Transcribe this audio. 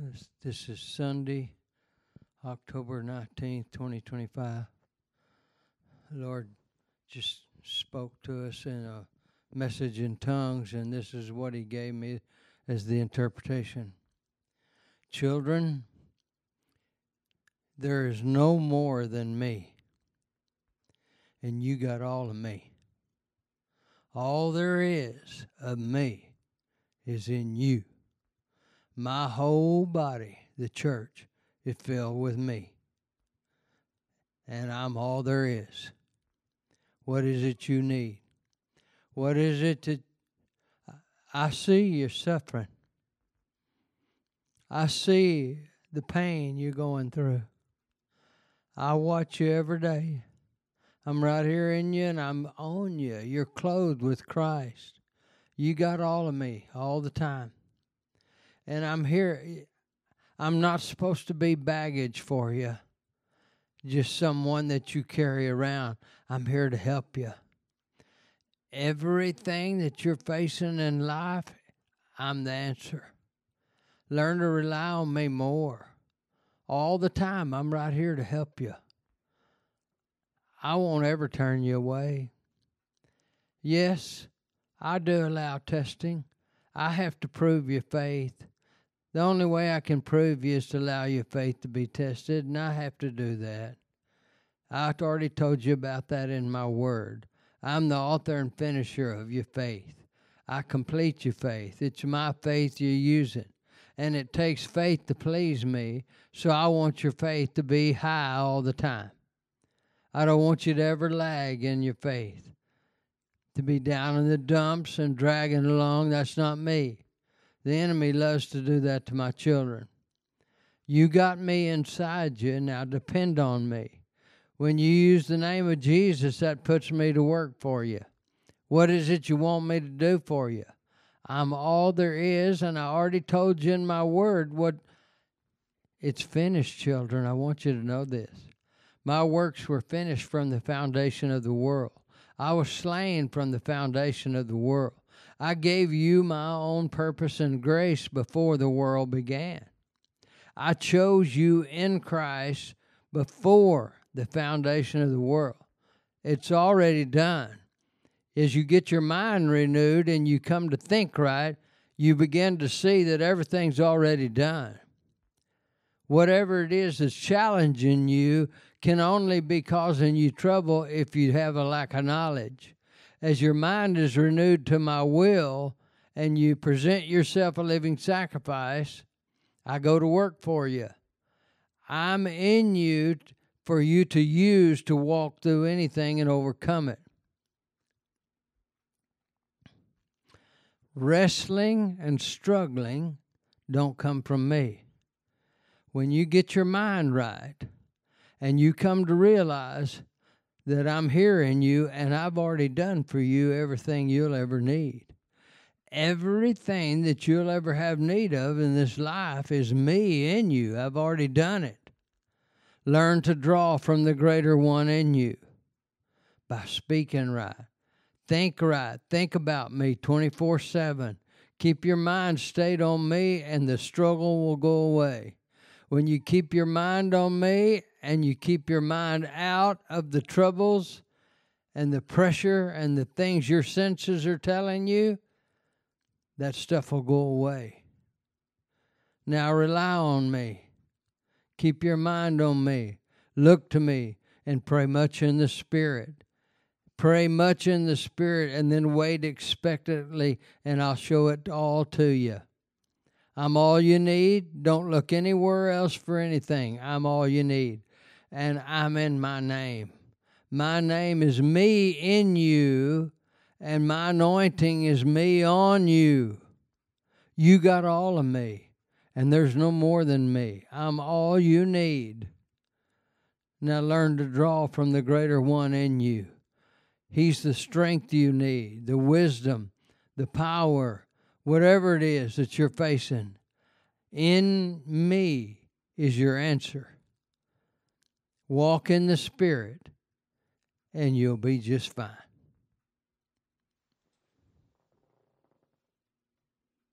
This is Sunday, October 19th, 2025. The Lord just spoke to us in a message in tongues, and this is what He gave me as the interpretation. Children, there is no more than me, and you got all of me. All there is of me is in you. My whole body, the church, is filled with me. And I'm all there is. What is it you need? What is it that I see you're suffering? I see the pain you're going through. I watch you every day. I'm right here in you and I'm on you. You're clothed with Christ. You got all of me all the time. And I'm here. I'm not supposed to be baggage for you. Just someone that you carry around. I'm here to help you. Everything that you're facing in life, I'm the answer. Learn to rely on me more. All the time, I'm right here to help you. I won't ever turn you away. Yes, I do allow testing. I have to prove your faith. The only way I can prove you is to allow your faith to be tested, and I have to do that. I've already told you about that in my word. I'm the author and finisher of your faith. I complete your faith. It's my faith you're using. And it takes faith to please me, so I want your faith to be high all the time. I don't want you to ever lag in your faith. To be down in the dumps and dragging along, that's not me. The enemy loves to do that to my children. You got me inside you, now depend on me. When you use the name of Jesus, that puts me to work for you. What is it you want me to do for you? I'm all there is, and I already told you in my word what it's finished, children. I want you to know this. My works were finished from the foundation of the world. I was slain from the foundation of the world. I gave you my own purpose and grace before the world began. I chose you in Christ before the foundation of the world. It's already done. As you get your mind renewed and you come to think right, you begin to see that everything's already done. Whatever it is that's challenging you can only be causing you trouble if you have a lack of knowledge. As your mind is renewed to my will and you present yourself a living sacrifice, I go to work for you. I'm in you for you to use to walk through anything and overcome it. Wrestling and struggling don't come from me. When you get your mind right and you come to realize that I'm here in you and I've already done for you everything you'll ever need. Everything that you'll ever have need of in this life is me in you. I've already done it. Learn to draw from the greater one in you by speaking right. Think right. Think about me 24/7. Keep your mind stayed on me and the struggle will go away. When you keep your mind on me and you keep your mind out of the troubles and the pressure and the things your senses are telling you, that stuff will go away. Now rely on me. Keep your mind on me. Look to me and pray much in the Spirit. Pray much in the Spirit and then wait expectantly and I'll show it all to you. I'm all you need. Don't look anywhere else for anything. I'm all you need. And I'm in my name. My name is me in you, and my anointing is me on you. You got all of me, and there's no more than me. I'm all you need. Now learn to draw from the greater one in you. He's the strength you need, the wisdom, the power, whatever it is that you're facing. In me is your answer. Walk in the Spirit, and you'll be just fine.